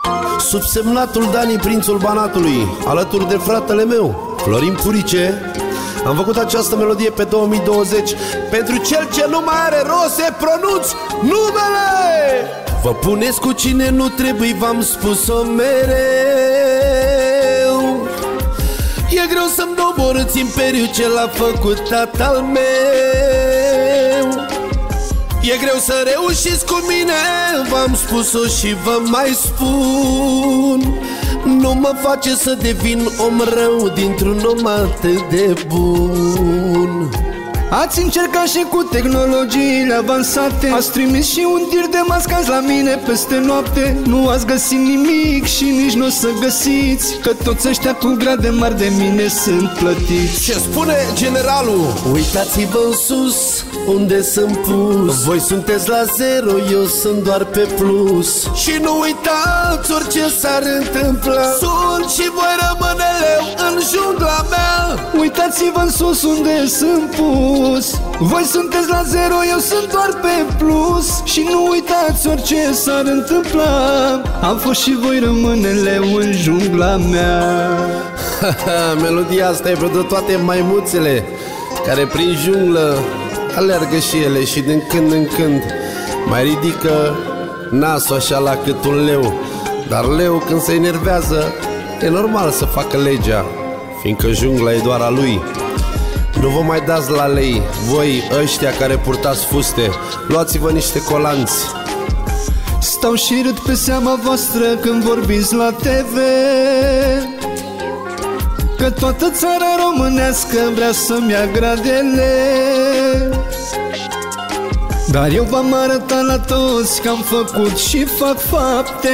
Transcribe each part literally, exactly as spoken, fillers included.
Subsemnatul Dani, prințul Banatului, alături de fratele meu, Florin Purice, am făcut această melodie pe două mii douăzeci pentru cel ce nu mai are rost să pronunț numele. Vă puneți cu cine nu trebuie, v-am spus-o mereu. E greu să-mi doborâți imperiul ce l-a făcut tatăl meu. E greu să reușiți cu mine, v-am spus-o și vă mai spun. Nu mă face să devin om rău dintr-un om atât de bun. Ați încercat și cu tehnologiile avansate, ați trimis și un tir de mascați la mine peste noapte. Nu ați găsit nimic și nici nu o să găsiți, că toți ăștia cu grade mari de mine sunt plătiți. Ce spune generalul? Uitați-vă în sus, unde sunt pus. Voi sunteți la zero, eu sunt doar pe plus. Și nu uitați orice s-ar întâmpla, sunt și voi rămâne leu în jungla mea. Uitați-vă în sus, unde sunt pus. Voi sunteți la zero, eu sunt doar pe plus. Și nu uitați orice s-ar întâmpla, am fost și voi rămâne leu în jungla mea. Melodia asta e pentru toate maimuțele care prin junglă alergă și ele și din când în când mai ridică nasul așa la cât un leu. Dar leu când se enervează e normal să facă legea, fiindcă jungla e doar a lui. Nu vă mai dați la lei, voi ăștia care purtați fuste, luați-vă niște colanți. Stau și râd pe seama voastră când vorbiți la T V, că toată țara românească vrea să-mi ia gradele. Dar eu v-am arătat la toți că am făcut și fac fapte,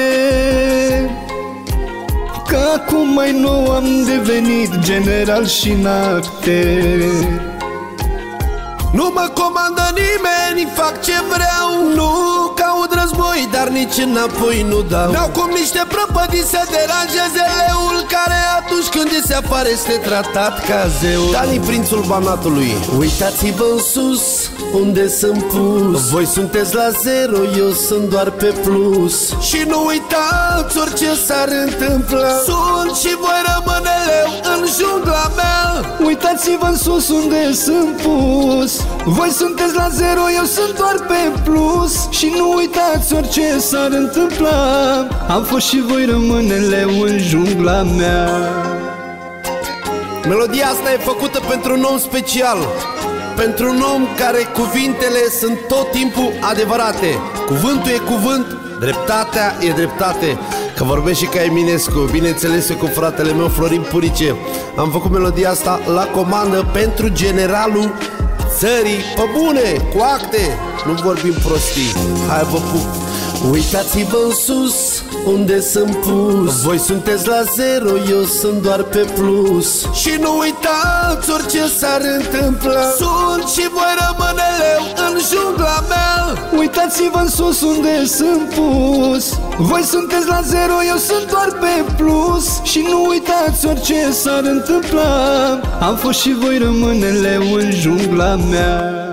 că acum mai nou am devenit general și în acte. Nu mă comandă nimeni, fac ce vreau. Nu caut război, dar nici înapoi nu dau. N-au cum niște prăpădii să deranjeze leul, care atunci când iese afară este tratat ca zeu. Dani, prințul Banatului, uitați-vă în sus, unde sunt pus. Voi sunteți la zero, eu sunt doar pe plus. Și nu uitați orice s-ar întâmpla, sunt și voi rămâne leu în jungla mea. Uitați-vă în sus, unde sunt pus. Voi sunteți la zero, eu sunt doar pe plus. Și nu uitați orice s-ar întâmpla, am fost și voi rămâne leu în jungla mea. Melodia asta e făcută pentru un om special, pentru un om care cuvintele sunt tot timpul adevărate. Cuvântul e cuvânt, dreptatea e dreptate. Că vorbesc și ca Eminescu, bineînțeles cu fratele meu Florin Purice. Am făcut melodia asta la comandă pentru generalul țării, pe bune, cu acte, nu vorbim prostii. Hai vă pup. Uitați-vă în sus, unde sunt pus. Voi sunteți la zero, eu sunt doar pe plus. Și nu uitați orice s-ar întâmpla, sunt și voi rămâne leu în jungla mea. Uitați-vă în sus, unde sunt pus. Voi sunteți la zero, eu sunt doar pe plus. Și nu uitați orice s-ar întâmpla, am fost și voi rămâne leu în jungla mea.